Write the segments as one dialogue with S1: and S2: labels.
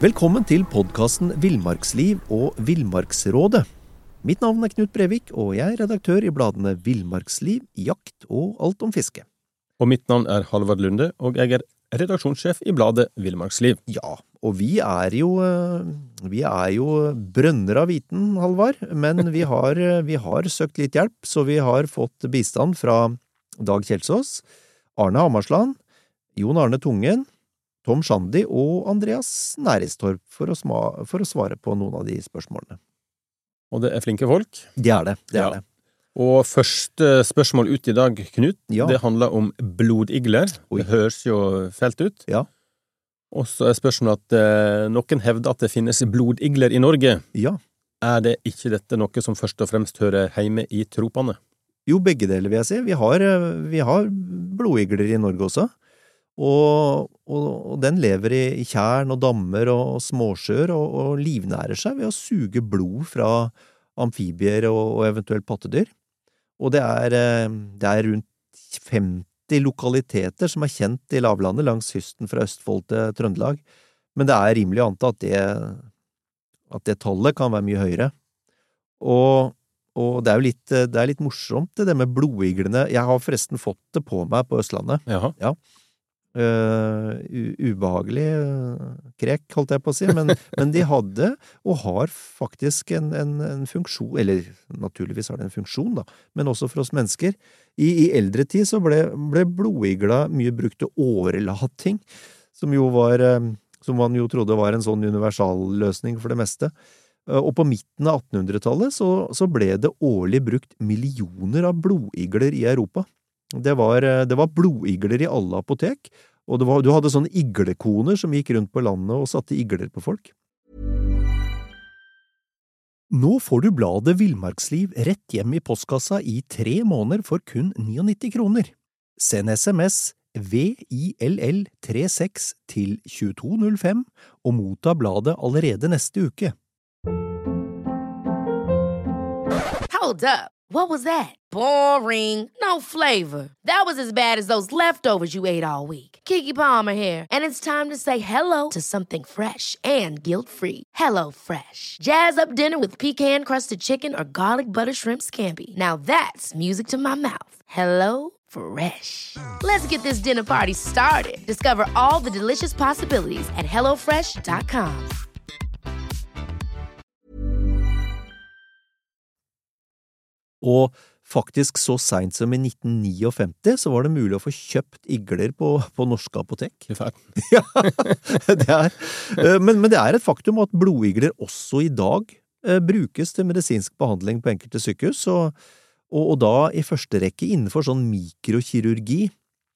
S1: Velkommen til podcasten Villmarksliv og Villmarksrådet. Mitt navn Knut Brevik, og jeg redaktør i bladene Villmarksliv, Jakt og Alt om fiske.
S2: Og mitt navn Halvard Lunde, og jeg redaksjonssjef i bladet Villmarksliv.
S1: Ja, og vi er jo brønner av viten, Halvard, men vi har søkt litt hjelp, så vi har fått bistand fra Dag Kjelsås, Arne Hammarsland, Jon Arne Tungen, Tom Shandy og Andreas Næristorp for å svare på noen av de spørsmålene.
S2: Og det flinke folk.
S1: Det er det.
S2: Og første spørsmål ut i dag, Knut, det handler om blodigler. Det høres jo felt ut.
S1: Ja.
S2: Og så spørsmålet at noen hevder at det finnes blodigler i Norge.
S1: Ja.
S2: Er det ikke dette noe som først og fremst hører hjemme i tropene?
S1: Jo, begge deler vil jeg si. Vi har blodigler i Norge også. Og den lever i tjern og dammer og småsjøer og livnærer seg ved å suge blod fra amfibier og eventuelt pattedyr. Og det er rundt 50 lokaliteter som er kjent i lavlandet langs kysten fra Østfold til Trøndelag, men det er rimelig å anta at det tallet kan være mye høyere. Og det er litt morsomt det med blodiglene. Jeg har forresten fått det på meg på Østlandet.
S2: Jaha.
S1: Ja. Ubehagelig krek, holdt jeg på å si, men de hadde og har faktisk en funksjon, eller naturligvis har det en funksjon da, men også for oss mennesker. I eldre tid så ble blodigla mye brukt til årelating, som man jo trodde var en sånn universalløsning for det meste. Og på midten av 1800-tallet så ble det årlig brukt millioner av blodigler i Europa. Det var blodigler i alle apotek, og du hadde sånne iglekoner som gikk rundt på landet og satte igler på folk. Nå får du bladet Villmarksliv rett hjem i postkassa i 3 måneder for kun 99 kroner. Send SMS VILL36 til 2205 og motta bladet allerede neste uke.
S3: Hold up. What was that? Boring. No flavor. That was as bad as those leftovers you ate all week. Keke Palmer here, and it's time to say hello to something fresh and guilt-free. Hello Fresh. Jazz up dinner with pecan-crusted chicken or garlic butter shrimp scampi. Now that's music to my mouth. Hello Fresh. Let's get this dinner party started. Discover all the delicious possibilities at hellofresh.com.
S1: Og faktisk så sent som i 1959 så var det mulig å få kjøpt igler på norske apotek. Ja, men det er et faktum at blodigler også i dag brukes til medisinsk behandling på enkelte sykehus, og da i første rekke innenfor sånn mikrokirurgi.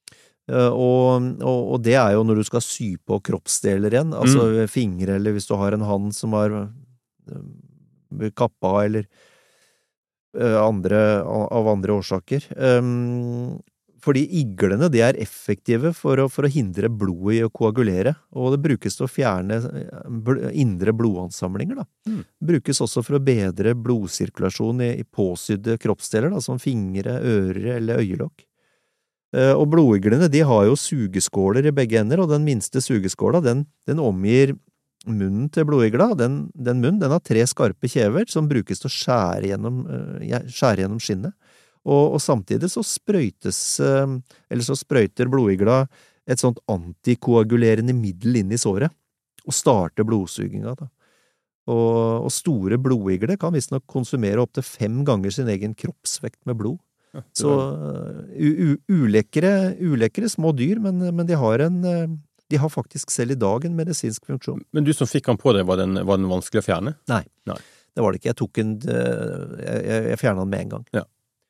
S1: Og det er jo når du skal sy på kroppsdeler igjen, altså fingre, eller hvis du har en hand som har kappa, eller av andre årsaker. Fordi iglene, de er effektive for å hindre blodet i å koagulere, og det brukes til å fjerne indre blodansamlinger da. Brukes også for å bedre blodsirkulasjon i påsydde kroppsdeler da, som fingre, ører eller øyelokk. Og blodiglene, de har jo sugeskåler i begge ender, og den minste sugeskåla, den omgir munnen til blodigla. Den munnen, den har 3 skarpe kjever som brukes til å skjære gjennom skinnet. Og samtidig så sprøyter blodigla et sånt antikoagulerende middel inn i såret, og starter blodsuginga da. Og store blodigler kan visstnok konsumere opp til 5 ganger sin egen kroppsvekt med blod. Så ulekre små dyr, men de har faktisk selv i dag en medisinsk funksjon.
S2: Men du som fikk han på deg, var den vanskelig å fjerne?
S1: Nei, det var det ikke. Jeg fjernet den med en gang.
S2: Ja.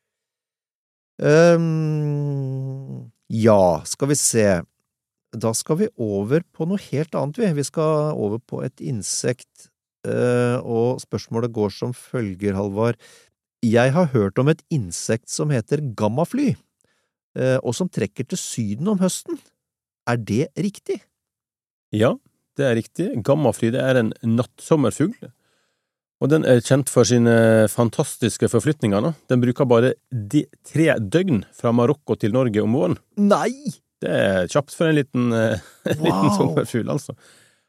S1: Ja, skal vi se. Da skal vi over på noe helt annet. Vi skal over på et insekt, og spørsmålet går som følger, Halvard. Jeg har hørt om et insekt som heter gammafly, og som trekker til Syden om høsten. Er det riktig?
S2: Ja, det er riktig. Gammafly, det er en nattsommerfugl, og den er kjent for sine fantastiske forflytninger nå. Den bruker bare 3 døgn fra Marokko til Norge om våren.
S1: Nei!
S2: Det er kjapt for en liten sommerfugl, altså.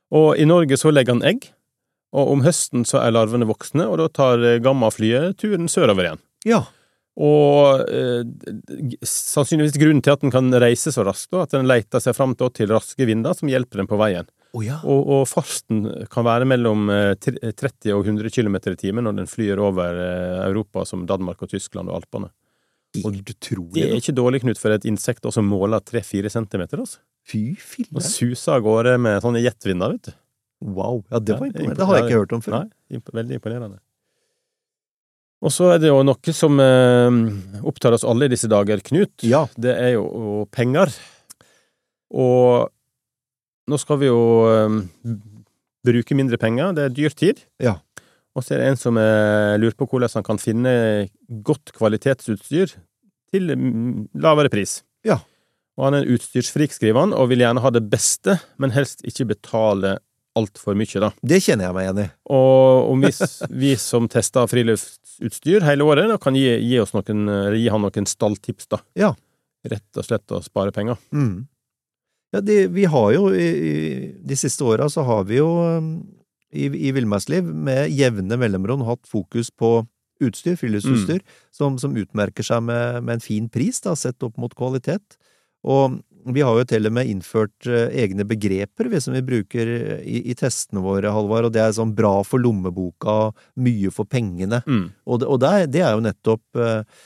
S2: Og i Norge så legger han egg, og om høsten så larvene voksne, og da tar gammaflyet turen sørover igjen.
S1: Ja.
S2: Og sannsynligvis grunnen til at den kan reise så raskt, at den leter seg fram til raske vinder som hjelper den på veien.
S1: Ja.
S2: Og farten kan være mellom 30 og 100 kilometer i timen når den flyr over Europa som Danmark og Tyskland og Alpene. Og det ikke dårlig, Knut, for et insekt som måler 3-4 centimeter, altså.
S1: Fy fille.
S2: Og suser av gårde med sånne jetvinder, vet du.
S1: Wow, ja, det var imponerende. Det har jeg ikke hørt om før.
S2: Nei, veldig imponerende. Og så det jo noe som opptar oss alle i disse dager, Knut.
S1: Ja.
S2: Det jo penger. Og nå skal vi jo bruke mindre penger. Det dyr tid.
S1: Ja.
S2: Og så det en som lurer på hvordan han kan finne godt kvalitetsutstyr til lavere pris. Ja. Og han en utstyrsfrik, skriver han, og vil gjerne ha det beste, men helst ikke betale alt for mye, da.
S1: Det kjenner jeg meg igjen i.
S2: Og om vi som tester friluftsutstyr hele året, da kan gi han noen stalltips, da. Ja. Rett og slett å spare penger.
S1: Mm. Ja, vi har jo, de siste årene så har vi jo i Villmarksliv med jevne mellomrom hatt fokus på utstyr, friluftsutstyr, som utmerker seg med en fin pris, da, sett opp mot kvalitet. Og vi har jo til og med innført egne begreper som vi bruker i testene våre, Halvard, og det sånn bra for lommeboka, mye for pengene. Og det jo nettopp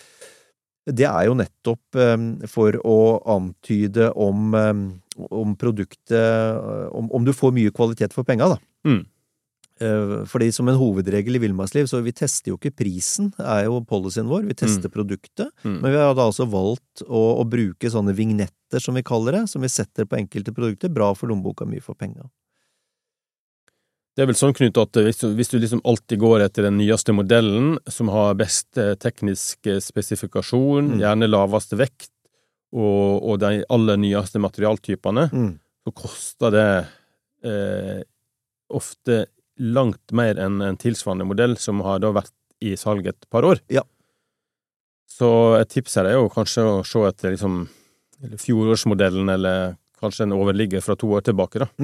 S1: for å antyde om produktet, om du får mye kvalitet for penga, da. Fordi som en hovedregel i Villmarksliv, så vi tester jo ikke prisen, jo policyen vår, vi tester produktet, men vi har da altså valgt å bruke sånne vignetter, som vi kaller det, som vi setter på enkelte produkter, bra for lommeboka, mye for penger.
S2: Det vel sånn, Knut, at hvis du liksom alltid går etter den nyeste modellen, som har best teknisk spesifikasjon, gjerne laveste vekt, og de aller nyeste materialtypene, så koster det ofte langt mer enn en tilsvarende modell som har da vært i salg et par år. Ja. Så et tips her jo kanskje å se etter liksom fjorårsmodellen, eller kanskje en overligger fra 2 år tilbake, da.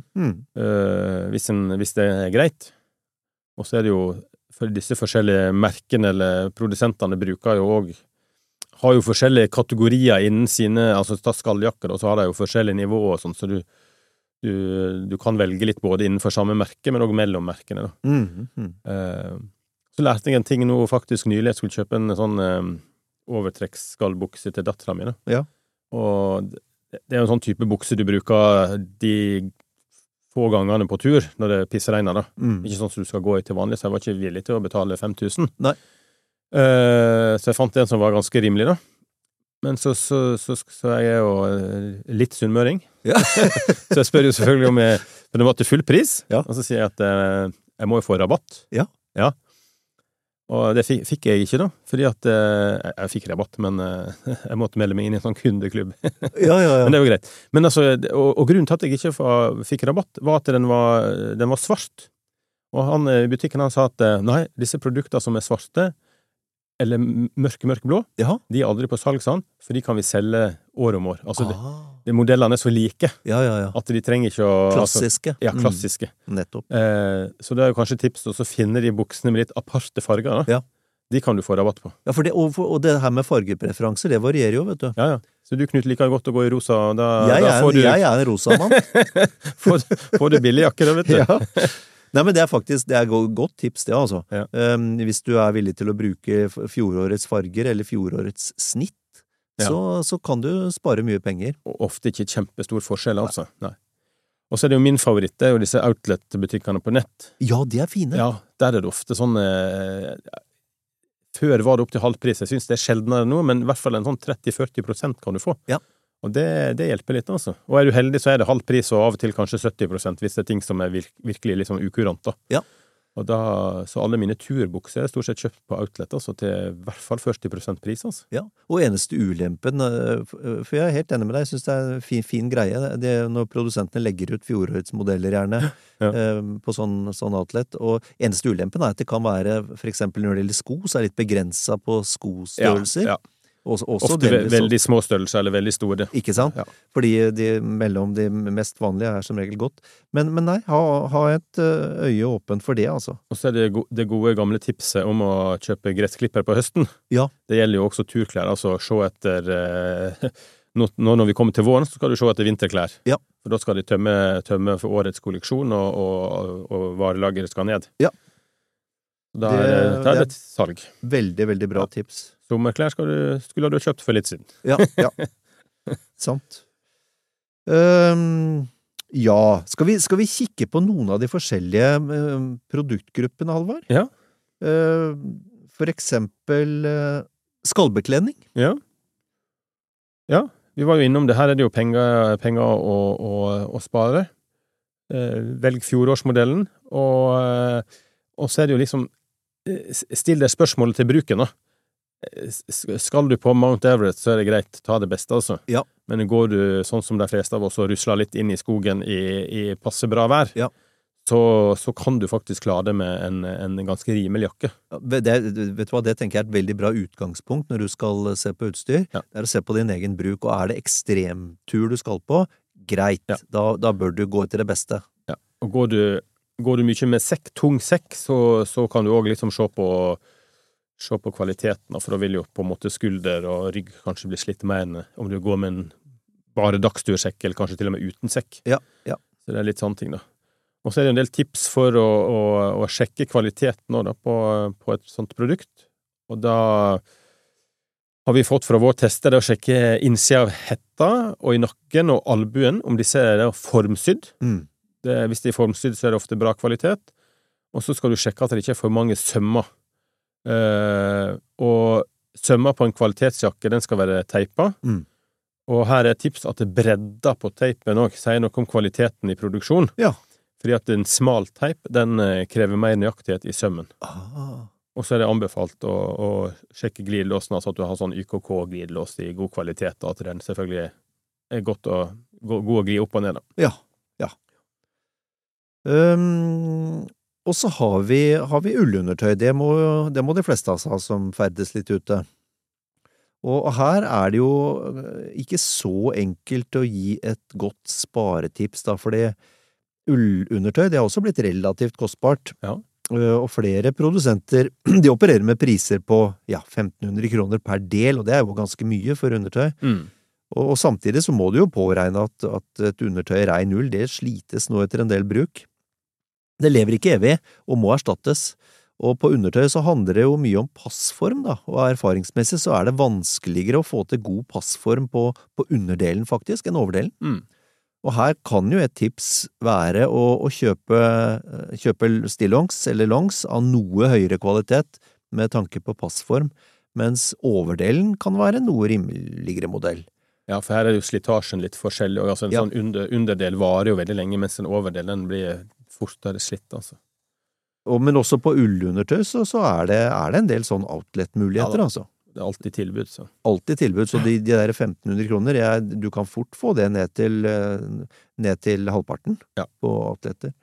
S2: Hvis det greit. Og så det jo, for disse forskjellige merkene eller produsentene har jo forskjellige kategorier innen sine, altså ta skalljakker, og så har de jo forskjellige nivåer og sånn, så du kan velge litt både innenfor samme merke, men også mellom merkene, da. Så lærte jeg en ting nå faktisk nylig. Jeg skulle kjøpe en sånn overtrekksskallbukse til datteren min, da. Ja. Og det jo en sånn type bukse du bruker de få gangene på tur når det pissregner, da. Ikke sånn som du skal gå i til vanlig, så jeg var ikke villig til å betale 5.000. Nei. Så jeg fant en som var ganske rimelig, da. Men så jeg jo litt sunnmøring. Ja. Så jeg spør jo selvfølgelig om den var til full pris, og så sier jeg at jeg må jo få rabatt. Ja. Ja. Og det fikk jeg ikke, da, fordi at jeg fikk rabatt, men jeg måtte melde meg inn i en sånn kundeklubb. Ja. Men det jo greit. Men altså, og grunnen til at jeg ikke fikk rabatt, var at den var svart. Og han i butikken sa at nei, disse produktene som svarte, eller mørkeblå, de aldri på salg, sa han, for de kan vi selge år om år. Altså, de modellene så like, at de trenger ikke å...
S1: Klassiske.
S2: Altså, klassiske.
S1: Nettopp.
S2: Så det jo kanskje tips å finne de buksene med litt aparte farger, da. Ja. De kan du få rabatt på. Ja,
S1: og det her med fargepreferanser, det varierer jo, vet du.
S2: Ja. Så du, Knut, liker godt å gå i rosa,
S1: jeg en rosa mann.
S2: får du billig jakke, da, vet du.
S1: Ja. Nei, men det faktisk, det godt tips det, altså. Ja. Hvis du villig til å bruke fjorårets farger, eller fjorårets snitt, så kan du spare mye penger.
S2: Og ofte ikke kjempestor forskjell, altså. Nei. Og så det jo min favoritt, det jo disse outlet-butikkene på nett.
S1: Ja, de fine.
S2: Ja, der det ofte sånn... Før var det opp til halvpris, jeg synes det sjeldnere nå, men i hvert fall en sånn 30-40% kan du få. Ja. Og det hjelper litt, altså. Og du heldig, så det halv pris, og av og til kanskje 70%, hvis det ting som virkelig liksom ukurant, da. Ja. Og så alle mine turbukser stort sett kjøpt på outlet, altså, til i hvert fall 40% pris, altså. Ja, og eneste ulempen, for jeg helt enig med deg, jeg synes det en fin greie, det når produsentene legger ut fjorårets modeller gjerne, på sånn outlet, og eneste ulempen at det kan være, for eksempel når det gjelder sko, så det litt begrenset på skostørrelser. Ja.
S1: Også
S2: Ofte
S1: delvis
S2: veldig små størrelser, eller veldig store.
S1: Ikke sant?
S2: Ja.
S1: Fordi mellom de mest vanlige som regel godt. Men nei, ha et øye åpent for det, altså.
S2: Og så det gode gamle tipset om å kjøpe gressklipper på høsten.
S1: Ja.
S2: Det gjelder jo også turklær, altså se etter når vi kommer til våren, så skal du se etter vinterklær.
S1: Ja.
S2: For da skal de tømme for årets kolleksjon, og varelageret skal ned.
S1: Ja.
S2: Da er det et salg.
S1: Veldig, veldig bra tips.
S2: Sommerklær skulle du ha kjøpt for litt siden.
S1: Ja. Sant. Ja, skal vi kikke på noen av de forskjellige produktgruppene, Halvard?
S2: Ja.
S1: For eksempel skallbekledning.
S2: Ja, vi var jo innom det. Her er det jo penger å spare. Velg fjorårsmodellen, og så er det jo liksom still deg spørsmålet til bruken, da. Skal du på Mount Everest, så er det greit, ta det beste, altså.
S1: Ja.
S2: Men går du sånn som de fleste av oss og rusler litt inn i skogen i passe bra vær,
S1: Ja.
S2: så kan du faktisk klare det med en ganske rimelig jakke.
S1: Vet du hva, det tenker jeg er et veldig bra utgangspunkt når du skal se på utstyr.
S2: Ja.
S1: Det er å se på din egen bruk, og er det ekstremtur du skal på, greit,
S2: Ja.
S1: da bør du gå etter det beste.
S2: Ja. Og går du mye med tung sekk, så kan du også liksom se på kvaliteten, for da vil jo på en måte skulder og rygg kanskje bli slitt mer enn om du går med en bare dagstursekk, eller kanskje til og med uten sekk.
S1: Ja.
S2: Så det er litt sånne ting, da. Og så er det en del tips for å sjekke kvaliteten nå, da, på et sånt produkt. Og da har vi fått fra vår tester det å sjekke innsida av hetta og i nakken og albuen, om disse er formsydd. Hvis de er formsydd, så er det ofte bra kvalitet. Og så skal du sjekke at det ikke er for mange sømmer. Og sømmer på en kvalitetsjakke, den skal være teipa. Og her er et tips at bredda på teipen også sier noe om kvaliteten i produksjon.
S1: Ja.
S2: Fordi at en smal teip, den krever mer nøyaktighet i sømmen. Og så er det anbefalt å sjekke glidelåsen, altså at du har sånn YKK-glidelås i god kvalitet, og at den selvfølgelig er god å gli opp og ned. Da.
S1: Ja. Og så har vi ullundertøy. Det må de fleste av oss ha som ferdes litt ute. Og her er det jo ikke så enkelt å gi et godt sparetips, da, fordi ullundertøy, det har også blitt relativt kostbart.
S2: Ja.
S1: Og flere produsenter, de opererer med priser på 1500 kroner per del, og det er jo ganske mye for undertøy. Og samtidig så må du jo påregne at et undertøy i rein ull, det slites nå etter en del bruk. Det lever ikke evig, og må erstattes. Og på undertøy så handler det jo mye om passform, da, og erfaringsmessig så er det vanskeligere å få til god passform på underdelen faktisk, enn overdelen. Og her kan jo et tips være å kjøpe stillongs eller longs av noe høyere kvalitet med tanke på passform, mens overdelen kan være noe rimeligere modell.
S2: Ja, for her er jo slitasjen litt forskjellig, og altså en sånn underdel varer jo veldig lenge, mens en overdel den blir fortere slitt, altså.
S1: Men også på ullundertøy så er det en del sånn outlet-muligheter, altså.
S2: Det er alltid tilbud, så.
S1: Alltid tilbud, så de der 1500 kroner, du kan fort få det ned til halvparten på outleter.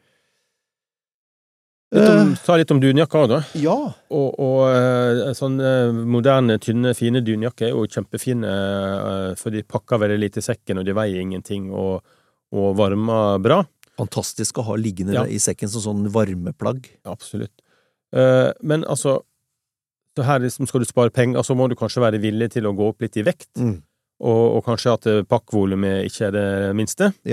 S2: Ta litt om dunjakka da.
S1: Ja.
S2: Og sånn moderne, tynne, fine dunjakker er jo kjempefine, for de pakker veldig lite i sekken, og de veier ingenting, og varmer bra.
S1: Fantastisk å ha liggende i sekken som sånn varmeplagg.
S2: Absolutt. Men altså, så her liksom skal du spare penger, så må du kanskje være villig til å gå opp litt i vekt, og kanskje at pakkvolumet ikke er det minste. Ja.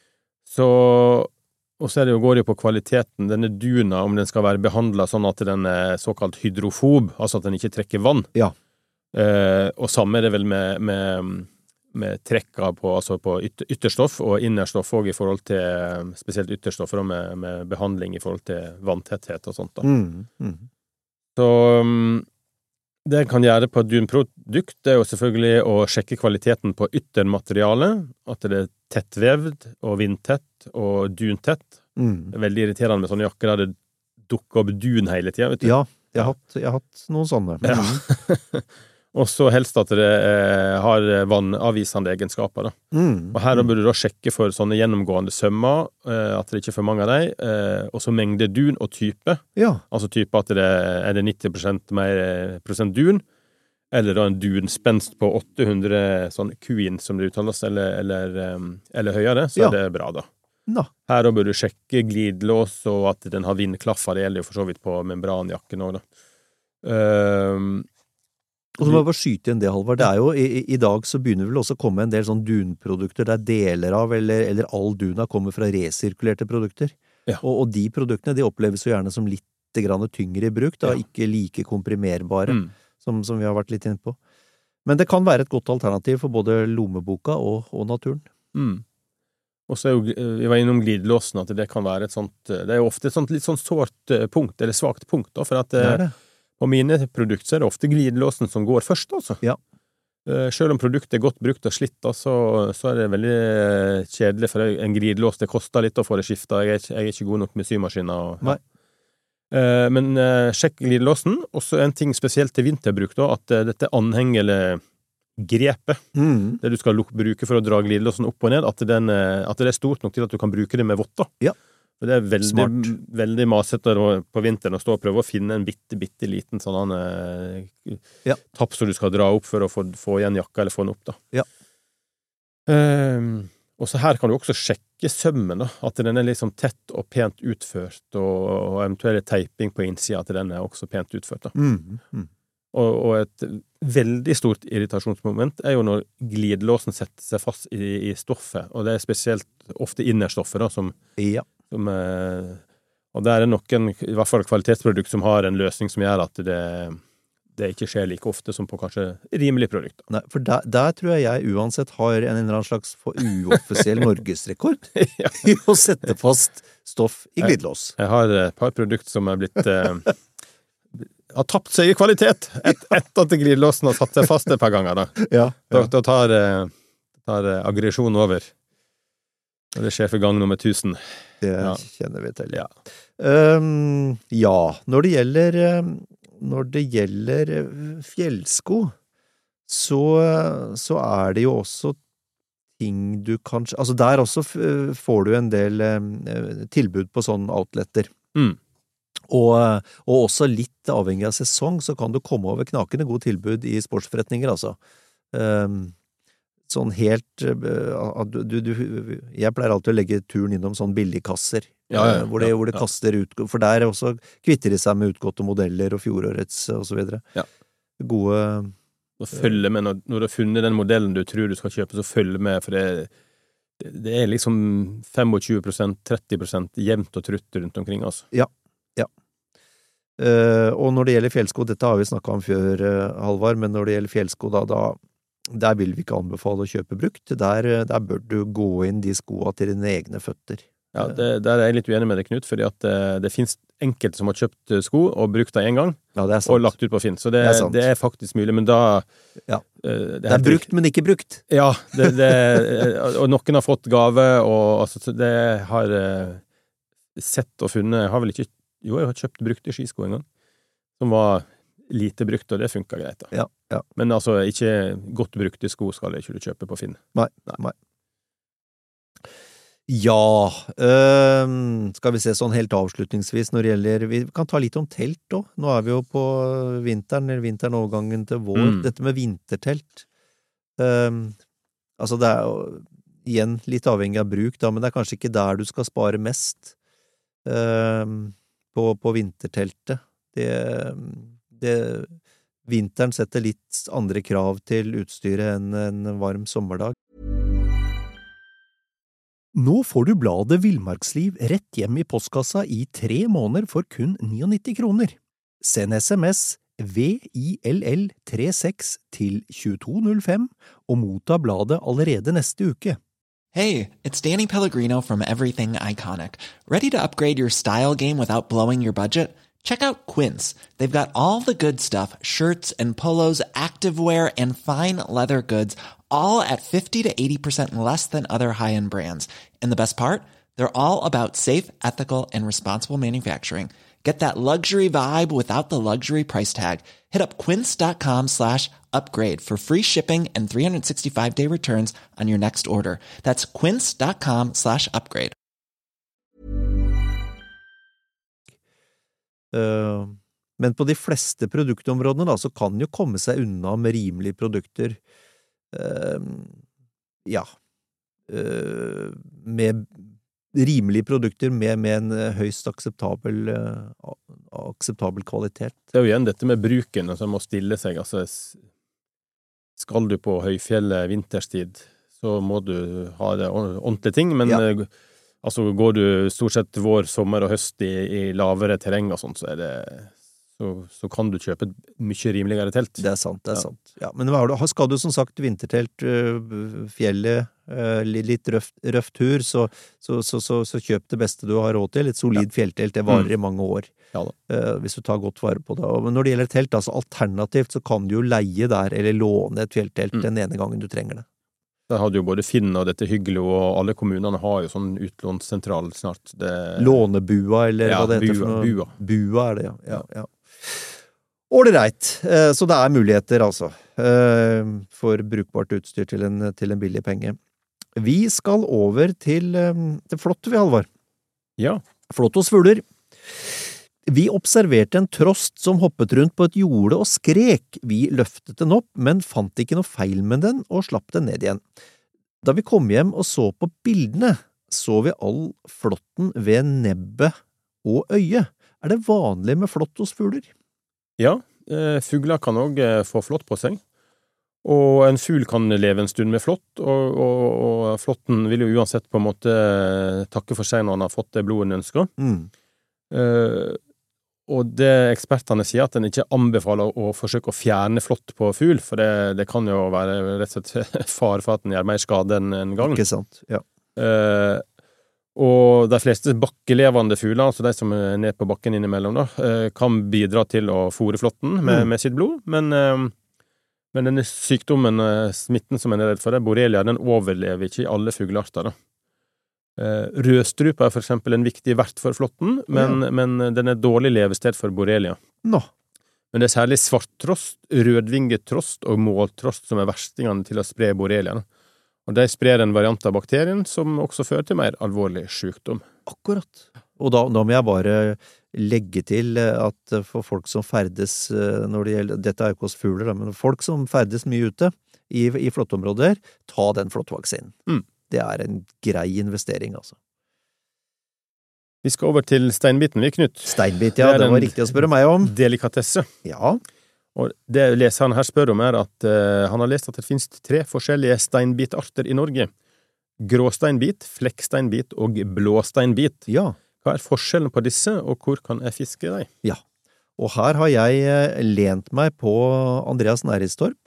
S2: Og så går det jo på kvaliteten. Denne duna, om den skal være behandlet sånn at den er såkalt hydrofob, altså at den ikke trekker vann. Ja. Og samme er det vel med trekka på ytterstoff og innerstoff også i forhold til, spesielt ytterstoffer med behandling i forhold til vanntetthet og sånt da. Så det en kan gjøre på et dunprodukt, det er jo selvfølgelig å sjekke kvaliteten på yttermaterialet, at det er tettvevd og vindtett og duntett. Det er veldig irriterende med sånne jakker der det dukker opp dun hele tiden, vet du.
S1: Ja, jeg har hatt noen sånne.
S2: Ja. Og så helst at det har vannavvisende egenskaper, da. Og her burde du da sjekke for sånne gjennomgående sømmer, at det ikke er for mange av dem, og så mengde dun og type. Ja. Altså type at det er 90% mer prosent dun, eller da en dunspenst på 800 sånn queen som det uttales, eller høyere, så er det bra da. Her bør du sjekke glidelås og at den har vindklaffer, det gjelder jo for så vidt på membranjakken også da. Og
S1: så må jeg bare skyte inn det, Halvard. Det er jo, i dag så begynner vel også å komme en del sånn dunprodukter der deler av, eller all duna kommer fra resirkulerte produkter. Ja. Og de produktene, de oppleves jo gjerne som litt grann tyngre i bruk, da, ikke like komprimerbare, som vi har vært litt inne på. Men det kan være et godt alternativ for både lommeboka og naturen.
S2: Og så jo, vi var innom glidelåsen, at det kan være et sånt, det er jo ofte et sånt litt sånn sårt punkt, eller svagt punkt da, for at det. På mine produkter så er det ofte glidelåsen som går først, altså. Ja. Selv om produktet er godt brukt og slitt, da, så er det veldig kjedelig, for en glidelås, det koster litt å få det skiftet. Jeg er ikke god nok med symaskiner.
S1: Nei.
S2: Men sjekk glidelåsen. Også en ting spesielt til vinterbruk, da, at dette anheng eller grepet, det du skal bruke for å dra glidelåsen opp og ned, at det er stort nok til at du kan bruke det med votter. Ja. For det er veldig masete på vinteren å stå og prøve å finne en bitte liten sånn tapp som du skal dra opp for å få igjen jakka eller få den opp da. Ja. Og så her kan du også sjekke sømmen da, at den er liksom tett og pent utført og eventuelle teiping på innsida at den er også pent utført da. Og et veldig stort irritasjonsmoment er jo når glidelåsen setter seg fast i stoffet, og det er spesielt ofte innerstoffet da, og der er noen, i hvert fall kvalitetsprodukt som har en løsning som gjør at det ikke skjer like ofte som på kanskje rimelige produkter.
S1: Nei, for der tror jeg uansett har en eller annen slags uoffisiell norgesrekord i å sette fast stoff i glidelås.
S2: Jeg har et par produkter som er blitt har tapt seg i kvalitet etter at glidelåsen har satt seg fast et par ganger da. Da tar aggresjon over. Og det skjer for gang nummer 1000.
S1: Det kjenner vi til. Når det gjelder fjellsko, så er det jo også ting du kanskje... Altså der også får du en del tilbud på sånne outletter. Og også litt avhengig av sesong, så kan du komme over knakende god tilbud i sportsforretninger, altså. Sånn helt jeg pleier alltid å legge turen innom sånn billigkasser hvor det kaster ut, for der også kvitter de seg med utgåtte modeller og fjorårets og så videre gode
S2: og følge med når du har funnet den modellen du tror du skal kjøpe, så følge med, for det er liksom 25%, 30% jevnt og trutt rundt omkring altså.
S1: Og når det gjelder fjellsko, dette har vi snakket om før, Halvard, men når det gjelder fjellsko der vil vi ikke anbefale å kjøpe brukt. Der bør du gå inn de skoene til dine egne føtter.
S2: Ja, der er jeg litt uenig med deg, Knut, fordi at det finnes enkelte som har kjøpt sko og brukt det en gang, og lagt ut på Finn. Så det er faktisk mulig, men da...
S1: det er brukt, men ikke brukt.
S2: Ja, og noen har fått gave, og altså, det har sett og funnet, jeg har vel ikke... Jo, jeg har kjøpt brukte skisko en gang, som var lite brukt, og det funker greit da. Men altså, ikke godt brukte sko skal jeg ikke kjøpe på Finn.
S1: Nei. Skal vi se sånn helt avslutningsvis når det gjelder, vi kan ta litt om telt da. Nå er vi jo på vinternovergangen til vår. Dette med vintertelt. Altså det er jo igjen litt avhengig av bruk da, men det er kanskje ikke der du skal spare mest på vinterteltet. Vinteren setter litt andre krav til utstyret enn en varm sommerdag. Nå får du bladet Villmarksliv rett hjem i postkassa i 3 måneder for kun 99 kroner. Send SMS VILL36 til 2205 og motta bladet allerede neste uke.
S4: Hey, it's Danny Pellegrino from Everything Iconic. Ready to upgrade your style game without blowing your budget? Check out Quince. They've got all the good stuff, shirts and polos, activewear, and fine leather goods, all at 50 to 80% less than other high-end brands. And the best part? They're all about safe, ethical, and responsible manufacturing. Get that luxury vibe without the luxury price tag. Hit up quince.com/upgrade for free shipping and 365-day returns on your next order. That's quince.com/upgrade.
S1: Men på de fleste produktområdene da, så kan jo komme seg unna med rimelige produkter. Med rimelige produkter med en høyst akseptabel kvalitet.
S2: Det jo igjen dette med bruken, altså må stille seg, altså skal du på høyfjellet vinterstid, så må du ha det ordentlige ting, men altså går du stort sett vår, sommer og høst i lavere terreng og sånt, så kan du kjøpe et mye rimeligere telt.
S1: Det sant, det sant. Ja, men skal du som sagt vintertelt, fjellet, litt røft tur, så kjøp det beste du har råd til, et solid fjelltelt, det varer i mange år.
S2: Ja da.
S1: Hvis du tar godt vare på det. Og når det gjelder telt, altså alternativt, så kan du jo leie der, eller låne et fjelltelt den ene gangen du trenger det.
S2: Der hadde jo både Finn og dette Hyggelig, og alle kommunene har jo sånn utlånssentral snart.
S1: Lånebua, eller hva det heter for noe? Bua er det, ja. Ålreit, så det muligheter altså, for brukbart utstyr til en billig penge. Vi skal over til flått, vi, Halvard.
S2: Ja.
S1: Flått hos fugler. Vi observerte en trost som hoppet rundt på et jorde og skrek. Vi løftet den opp, men fant ikke noe feil med den og slapp den ned igjen. Da vi kom hjem og så på bildene, så vi all flåtten ved nebbet og øyet. Det vanlig med flått hos fugler?
S2: Ja, fugler kan også få flått på seg. Og en fugl kan leve en stund med flått, og flåtten vil jo uansett på en måte takke for seg når han har fått det blodet han ønsker. Og det ekspertene sier at en ikke anbefaler å forsøke å fjerne flått på fugl, for det kan jo være rett og slett far for at den gjør mer skade enn gang.
S1: Ikke sant, ja.
S2: Og de fleste bakkelevende fugler, altså de som ned på bakken innimellom, kan bidra til å fôre flåtten med sitt blod, men denne sykdommen, smitten som en redd for, borrelia, den overlever ikke i alle fuglearter. Rødstrupa for eksempel en viktig vert for flåtten, men den dårlig levested for borrelia. Men det særlig svarttrost, rødvinget trost og måltrost som verstingene til å spre borrelia. Og de sprer en variant av bakterien som også fører til mer alvorlig sykdom.
S1: Akkurat. Og da må jeg bare legge til at for folk som ferdes når det gjelder, dette jo ikke hos fugler, men folk som ferdes mye ute i flåttområder, ta den flåttvaksinen. Det en grei investering, altså.
S2: Vi skal over til steinbiten, Knut.
S1: Steinbit, ja, det var riktig å spørre meg om.
S2: Delikatesse.
S1: Ja.
S2: Og det leseren her spør om at han har lest at det finnes 3 forskjellige steinbitarter i Norge. Gråsteinbit, flekksteinbit og blåsteinbit.
S1: Ja.
S2: Hva forskjellen på disse, og hvor kan jeg fiske dem?
S1: Ja, og her har jeg lent meg på Andreas Næristorp,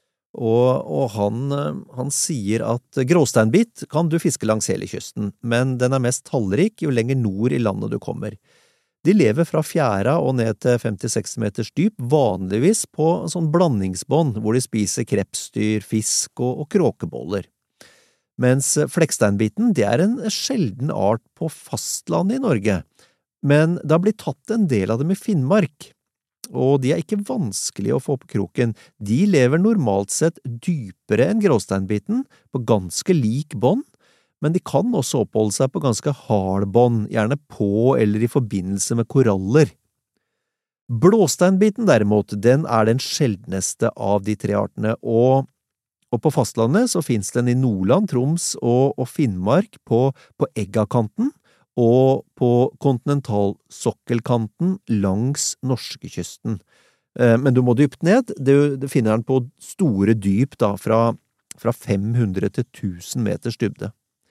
S1: og han sier at gråsteinbit kan du fiske langs hele kysten, men den mest tallrik jo lenger nord i landet du kommer. De lever fra fjæra og ned til 50-60 meters dyp, vanligvis på sånn blandingsbånd, hvor de spiser krepsdyr, fisk og kråkeboller. Mens flekksteinbiten, det en sjelden art på fastlandet i Norge, men det har blitt tatt en del av dem i Finnmark, og de ikke vanskelig å få på kroken. De lever normalt sett dypere enn gråsteinbiten, på ganske lik bånd, men de kan også oppholde seg på ganske hard bånd, gjerne på eller i forbindelse med koraller. Blåsteinbiten derimot, den den sjeldneste av de 3 artene, og på fastlandet så finnes den i Nordland, Troms og Finnmark på Eggakanten, og på kontinentalsokkelkanten langs norskekysten. Men du må dypt ned, du finner den på store dyp da, fra 500 til 1000 meters dybde.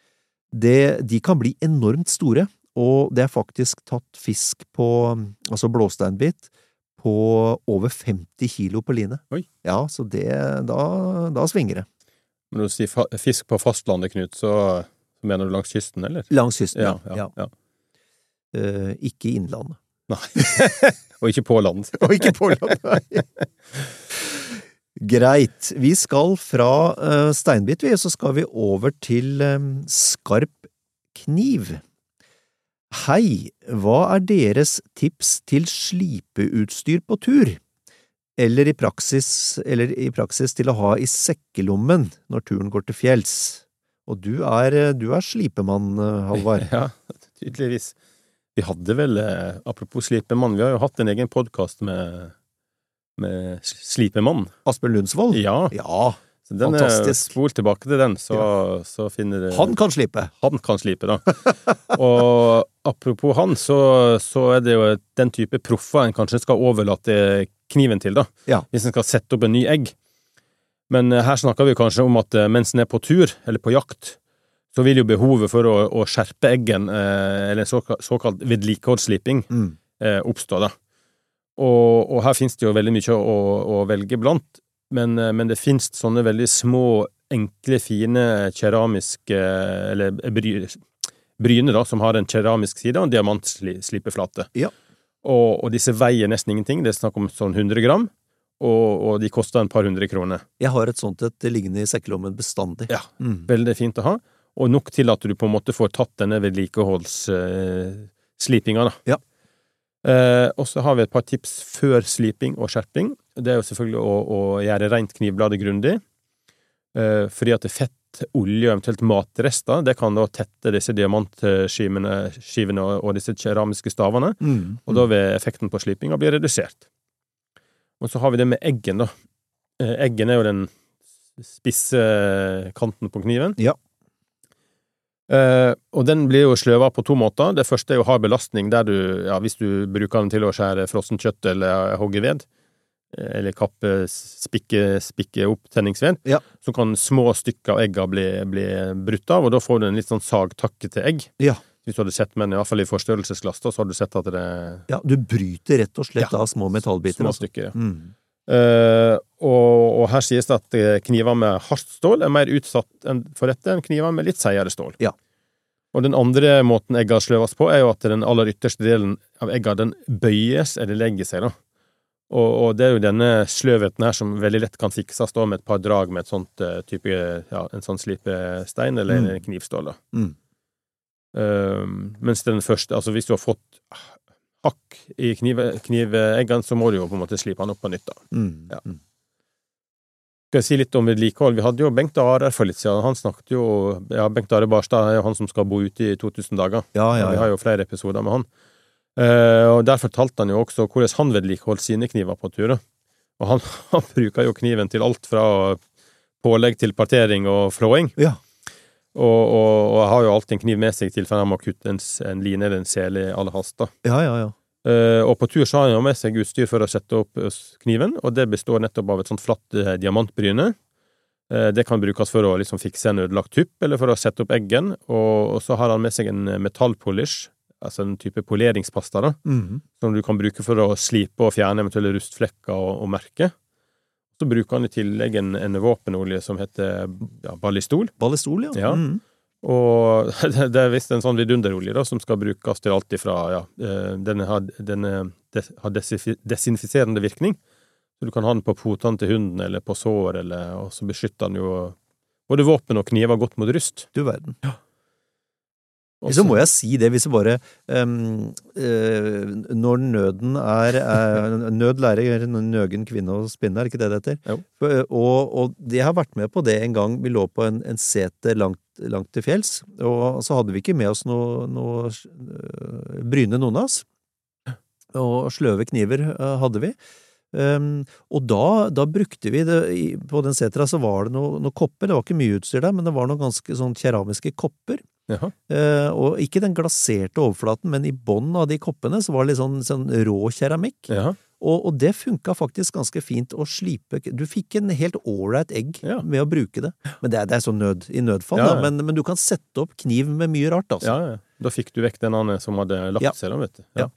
S1: De kan bli enormt store, og det faktisk tatt fisk på, altså blåsteinbit, på over 50 kilo på line.
S2: Oi.
S1: Ja, så da svinger det.
S2: Men når du sier fisk på fastlandet, Knut, så mener du langs kysten, eller?
S1: Langs kysten, ja. Ikke i innlandet.
S2: Nei, og ikke på land.
S1: Og ikke på land, nei. Greit, vi skal fra steinbit, så skal vi over til skarp kniv. Hei, hva deres tips til slipeutstyr på tur? Eller i praksis til å ha i sekkelommen når turen går til fjells? Og du er slipemann, Halvard.
S2: Ja, tydeligvis. Vi hadde vel, apropos Slipemann, vi har jo hatt en egen podcast med Slipemann.
S1: Asbjørn Lundsvold?
S2: Ja.
S1: Ja,
S2: Så den
S1: fantastisk.
S2: Spol tilbake til den, så finner det...
S1: Han kan slipe.
S2: Han kan slipe, da. Og apropos han, så det jo den type proffer en kanskje skal overlate kniven til, da.
S1: Ja.
S2: Hvis en skal sette opp en ny egg. Men her snakker vi kanskje om at mens en på tur, eller på jakt, så vil jo behovet for å skjerpe eggen, eller såkalt vedlikeholdssliping, oppstå, da. Og her finnes det jo veldig mye å velge blant, men det finnes sånne veldig små, enkle, fine keramiske, eller bryne da, som har en keramisk side og en diamantslipeflate.
S1: Ja.
S2: Og disse veier nesten ingenting, det er snakk om sånn 100 gram, og de koster et par 100 kroner.
S1: Jeg har et sånt liggende i sekkelommen bestandig.
S2: Ja, veldig fint å ha, og nok til at du på en måte får tatt denne vedlikeholdsslipinga, da.
S1: Ja.
S2: Og så har vi et par tips før sliping og skjerping. Det er jo selvfølgelig å gjøre rent knivbladet grundig, fordi at fett, olje og eventuelt matrester, det kan da tette disse diamantskivene og disse keramiske stavene, og da vil effekten på slipinga bli redusert. Og så har vi det med eggen, da. Eggen er jo den spisse kanten på kniven.
S1: Ja.
S2: Og den blir jo sløva på to måter. Det første er jo å ha belastning der hvis du bruker den til å skjære frossen kjøtt eller hogge ved, eller kappe, spikke opp tenningsved, så kan små stykker av egga bli brutt av, og da får du en litt sånn sagtakkete egg. Ja. Hvis du hadde sett, men i hvert fall i forstørrelsesglass, så har du sett at det...
S1: Ja, du bryter rett og slett av små metallbiter.
S2: Små stykker, ja. Og her sies det at kniver med hardt stål er mer utsatt for dette enn kniver med litt seigere stål. Ja. Og den andre måten egga sløves på er jo at den aller ytterste delen av egga, den bøyes eller legger seg, da. Og det er jo denne sløvheten her som veldig lett kan fikses da med et par drag med et sånt type, en sånn slipestein eller en knivstål, da. Mens den første, altså hvis du har fått hakk i kniveggen, så må du jo på en måte slipe den opp på nytt, da. Ja. Skal jeg si litt om vedlikehold? Vi hadde jo Bengt Arer for litt siden. Han snakket jo, Bengt Arer Barstad er jo han som skal bo ute i 2000 dager. Ja. Vi har jo flere episoder med han. Og der fortalte han jo også hvordan han vedlikeholdt sine kniver på tur. Og han bruker jo kniven til alt fra pålegg til partering og flåing. Ja. Og jeg har jo alltid en kniv med seg til for han må kutte en line eller en sele i alle haster. Ja. Og på tur så har han jo med seg utstyr for å sette opp kniven, og det består nettopp av et sånt flatt diamantbryne. Det kan brukes for å liksom fikse en ødelagt tupp, eller for å sette opp eggen, og så har han med seg en metallpolish, altså en type poleringspasta da, som du kan bruke for å slipe og fjerne eventuelle rustflekker og merke. Så bruker han i tillegg en våpenolje som heter Ballistol. Ballistol, ja. Og det er visst en sånn vidunderolje da, som skal brukes til alt ifra, den har desinfiserende virkning, så du kan ha den på potene til hunden eller på sår, og så beskytter den jo både våpen og kniver godt mot rust. Du verden. Ja. Så må jeg si det, hvis det bare når nøden nød lærer nøgen kvinne å spinne, er ikke det heter? Og de har vært med på det en gang vi lå på en sete langt til fjells, og så hadde vi ikke med oss noe bryne noen av oss, og sløve kniver hadde vi. Og da brukte vi det, på den setra så var det noe kopper, det var ikke mye utstyr der, men det var noen ganske sånn keramiske kopper. Og ikke den glaserte overflaten, men i bånd av de koppene så var det litt sånn rå keramikk. Og det funket faktisk ganske fint å slipe. Du fikk en helt ålreit egg med å bruke det. Men det er sånn i nødfall, da. Men du kan sette opp kniv med mye rart, altså. Ja. Da fikk du vekk den andre som hadde lagt seg, da, vet du. Ja.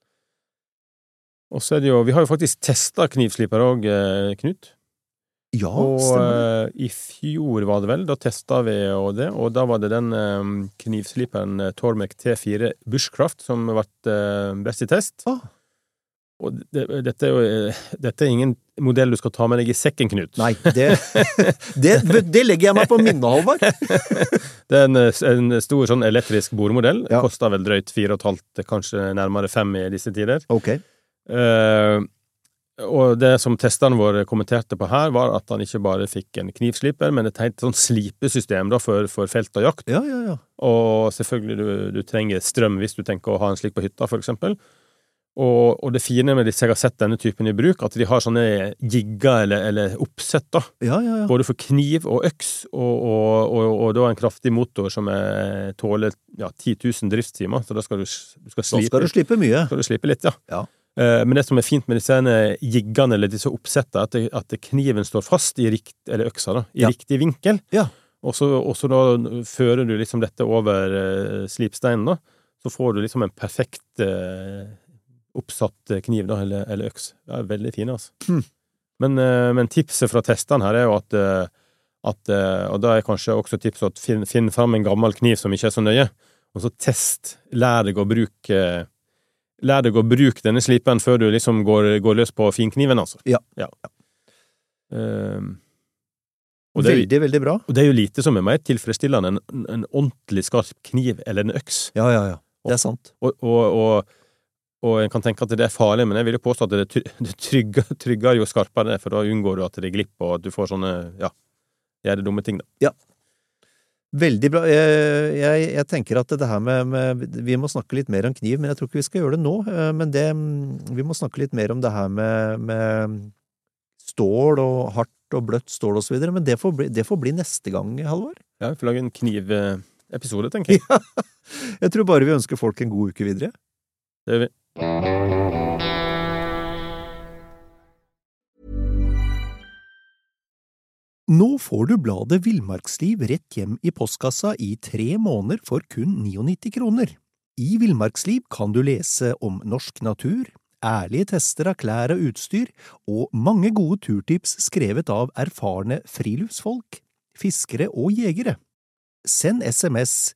S2: Og så er det jo, vi har jo faktisk testet knivsliper også, Knut. Ja, stemmer. Og i fjor var det vel, da testet vi det, og da var det den knivsliperen Tormek T4 Bushcraft som ble best i test. Og dette er ingen modell du skal ta med deg i sekken, Knut. Nei, det legger jeg meg på minne, Halvard. Det er en stor sånn elektrisk bordmodell, kostet vel drøyt 4,5, kanskje nærmere 5 i disse tider. Ok. Og det som testerne våre kommenterte på her, var at han ikke bare fikk en knivsliper, men et helt sånn slipesystem da, for felt og jakt.
S1: Ja.
S2: Og selvfølgelig du trenger strøm hvis du tenker å ha en slik på hytta, for eksempel. Og det fine med disse, jeg har sett denne typen i bruk, at de har sånne jigger eller oppsett da.
S1: Ja.
S2: Både for kniv og øks, og da en kraftig motor som tåler 10 000 driftstimer, så da skal du slipe.
S1: Så skal du slipe mye.
S2: Skal du slipe litt, ja.
S1: Ja.
S2: Men det som fint med disse jiggene eller disse oppsettene, at kniven står fast eller øksa da, i riktig vinkel.
S1: Ja.
S2: Og så da fører du liksom dette over slipsteinen da, så får du liksom en perfekt oppsatt kniv da, eller øks. Det er veldig fine, altså. Men tipset fra testene her jo at og da kanskje også tipset at finn fram en gammel kniv som ikke så nøye, og så lær deg å bruke denne slipen før du liksom går løs på finkniven, altså.
S1: Ja. Veldig, veldig bra.
S2: Og det jo lite som mer tilfredsstillende enn en ordentlig skarp kniv eller en øks.
S1: Ja. Det sant.
S2: Og en kan tenke at det farlig, men jeg vil jo påstå at det trygger jo skarpere, for da unngår du at det glipper, og at du får sånne, gjør det dumme ting da.
S1: Ja. Veldig bra. Jeg tenker at det her med vi må snakke litt mer om kniv, men jeg tror ikke vi skal gjøre det nå. Men vi må snakke litt mer om det her med stål og hardt og bløtt stål og så videre, men det får bli neste gang, Halvor.
S2: Ja, vi får lage en knivepisode, tenker jeg.
S1: Ja. Jeg tror bare vi ønsker folk en god uke videre.
S2: Det gjør vi.
S1: Nå får du bladet Villmarksliv rett hjem i postkassa i 3 måneder for kun 99 kroner. I Villmarksliv kan du lese om norsk natur, ærlige tester av klær og utstyr, og mange gode turtips skrevet av erfarne friluftsfolk, fiskere og jegere. Send SMS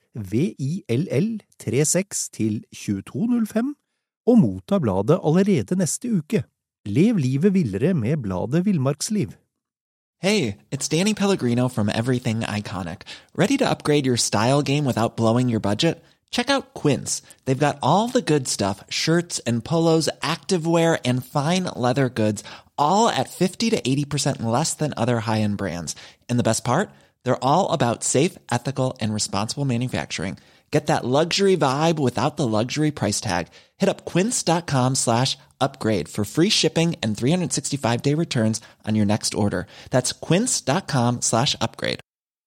S1: VILL36 til 2205 og motta bladet allerede neste uke. Lev livet villere med bladet Villmarksliv.
S4: Hey, it's Danny Pellegrino from Everything Iconic. Ready to upgrade your style game without blowing your budget? Check out Quince. They've got all the good stuff, shirts and polos, activewear, and fine leather goods, all at 50 to 80% less than other high-end brands. And the best part? They're all about safe, ethical, and responsible manufacturing. Get that luxury vibe without the luxury price tag. Hit up quince.com/upgrade for free shipping and 365-day returns on your next order. That's quince.com/upgrade.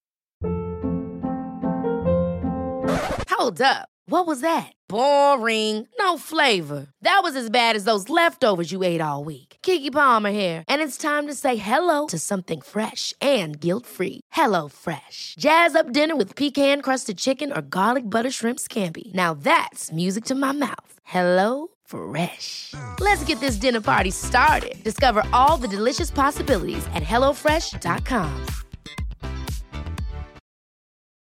S3: Hold up. What was that? Boring. No flavor. That was as bad as those leftovers you ate all week. Keke Palmer here, and it's time to say hello to something fresh and guilt-free. Hello Fresh. Jazz up dinner with pecan-crusted chicken or garlic butter shrimp scampi. Now that's music to my mouth. Hello Fresh. Let's get this dinner party started. Discover all the delicious possibilities at HelloFresh.com.